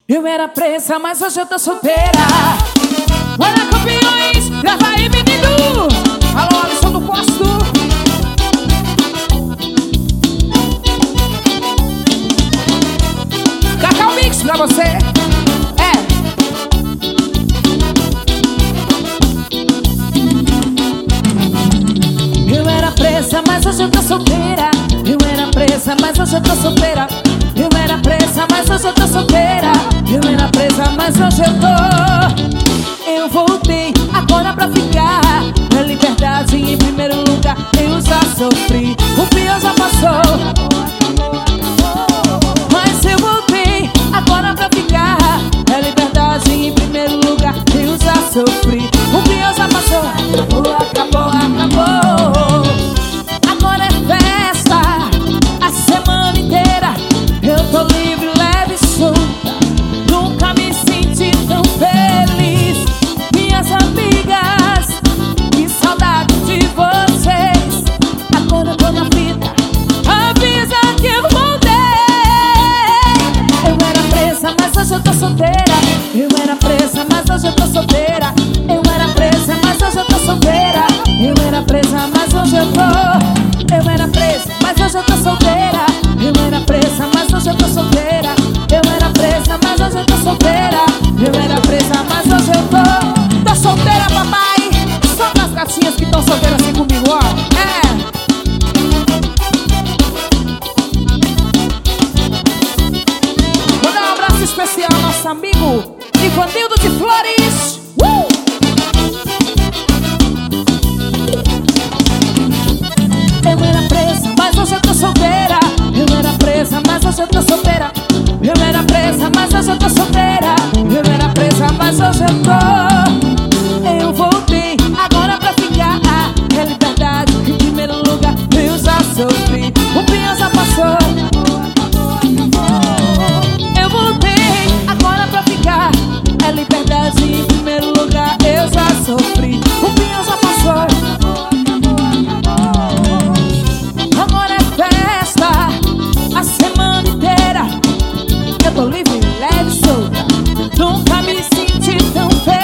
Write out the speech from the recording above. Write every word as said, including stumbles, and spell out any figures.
Eu era presa, mas hoje eu tô solteira. Olha, campeões, grava aí, menino. Alô, Alisson do Posto. Cacau Mix pra você. É. Eu era presa, mas hoje eu tô solteira. Eu era presa, mas hoje eu tô solteira. Eu era presa, mas hoje eu tô solteira. Eu era presa, mas hoje eu tô. Eu voltei agora pra ficar. Na liberdade em primeiro lugar. Eu já sofri, o pior já passou. Mas eu voltei agora pra ficar. Na liberdade em primeiro lugar. Eu já sofri, o pior já passou. Acabou, acabou, acabou. Agora é festa a semana inteira. Eu tô livre, leve e solta. Nunca me senti tão feliz. Minhas amigas, que saudade de vocês. Agora eu tô na vida, avisa que eu voltei. Eu era presa, mas hoje eu tô solteira. Eu era presa, mas hoje eu tô solteira. Eu era presa, mas hoje eu tô solteira. Eu era presa, mas hoje eu tô. Eu era presa, mas hoje eu tô solteira. Eu era presa, mas hoje eu tô solteira. Eu era presa, mas hoje eu tô solteira. Eu era presa, mas hoje eu tô. Tô solteira, papai. Só pras gatinhas que tão solteiras assim comigo, ó. É. Vou dar um abraço especial ao nosso amigo Ivanildo de Flores. Uh! Eu era presa, mas hoje eu tô solteira. Eu era presa, mas hoje eu tô solteira. Eu era presa, mas hoje eu tô solteira. Eu era presa, mas hoje eu tô. Eu voltei agora pra ficar. É liberdade em primeiro lugar. Eu já sofri, o pior já passou. Eu voltei agora pra ficar. É liberdade em primeiro lugar. Eu já sofri, o pior já passou. Agora é festa a semana inteira. Eu tô livre, leve e solta. Nunca me senti tão feliz.